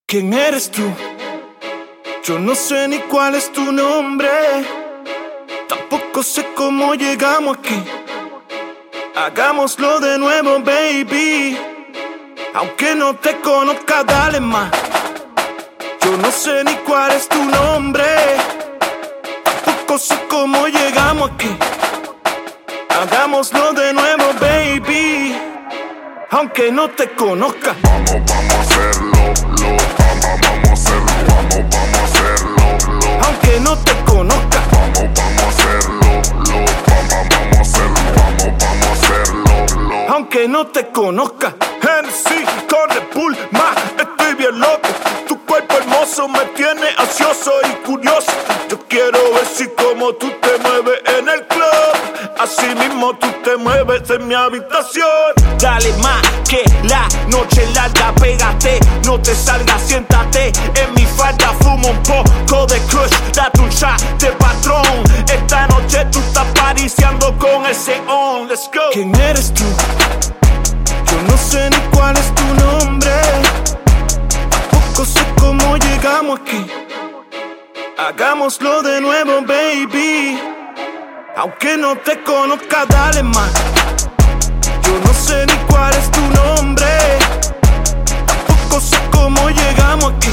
¿Quién eres tú? Yo no sé ni cuál es tu nombre. Tampoco sé cómo llegamos aquí. Hagámoslo de nuevo, baby. Aunque no te conozca, dale más. Yo no sé ni cuál es tu nombre. Tampoco sé cómo llegamos aquí. Hagámoslo de nuevo, baby. Aunque no te conozca. Vamos a hacerlo, vamos a hacerlo, vamos a hacerlo. Aunque no te conozca. Vamos a hacerlo, vamos a hacerlo, vamos a hacerlo. Aunque no te conozca. Hennessy con Red Bull, más estoy bien loco. Tu cuerpo hermoso me tiene ansioso y curioso. Yo quiero ver si como tú te mueves en el club, así mismo tú te mueves en mi habitación. Dale más que la noche larga, pégate, no te salgas, siéntate en mi falda, fuma un poco de kush, date un shot de patrón. Esta noche tú estás pariciando con ese on, let's go. ¿Quién eres tú? Yo no sé ni cuál es tu nombre. Tampoco sé cómo llegamos aquí. Hagámoslo de nuevo, baby. Aunque no te conozca, dale más. Yo no sé ni cuál es tu nombre. Tampoco sé cómo llegamos aquí.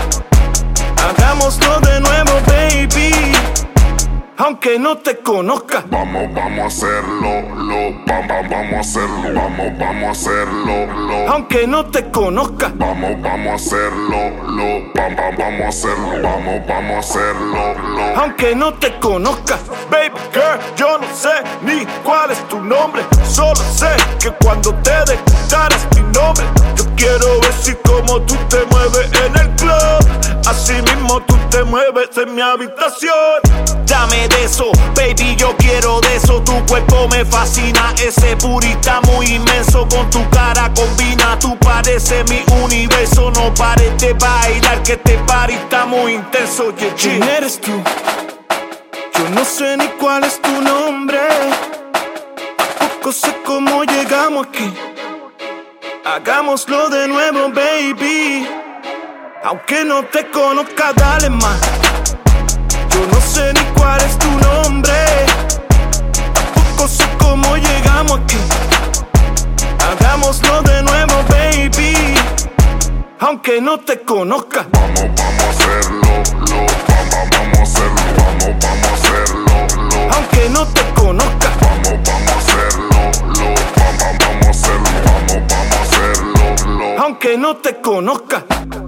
Hagámoslo de nuevo, baby. Aunque no te conozca. Vamos a hacerlo, vamos a hacerlo, vamos a hacerlo. Aunque no te conozca. Vamos a hacerlo, vamos a hacerlo, vamos a hacerlo. Aunque no te conozca. Baby girl, yo no sé ni cuál es tu nombre. Solo sé que cuando te declaras mi nombre, yo quiero ver si como tú te mueves en el club, así mismo tú te mueves en mi habitación. Dame de eso, baby, yo quiero de eso. Tu cuerpo me fascina, ese purita muy inmenso. Con tu cara combina, tú pareces mi universo. No pares de bailar, que este party está muy intenso, yeah. ¿Quién eres tú? Yo no sé ni cuál es tu nombre. Tampoco sé cómo llegamos aquí. Hagámoslo de nuevo, baby. Aunque no te conozca, dale más. Yo no sé ni cuál es tu nombre. Tampoco sé cómo llegamos aquí. Hagámoslo de nuevo, baby. Aunque no te conozca. Vamos a hacerlo, vamos a hacerlo, vamos a hacerlo. Aunque no te conozca. Vamos a hacerlo, vamos a hacerlo, vamos a hacerlo. Aunque no te conozca.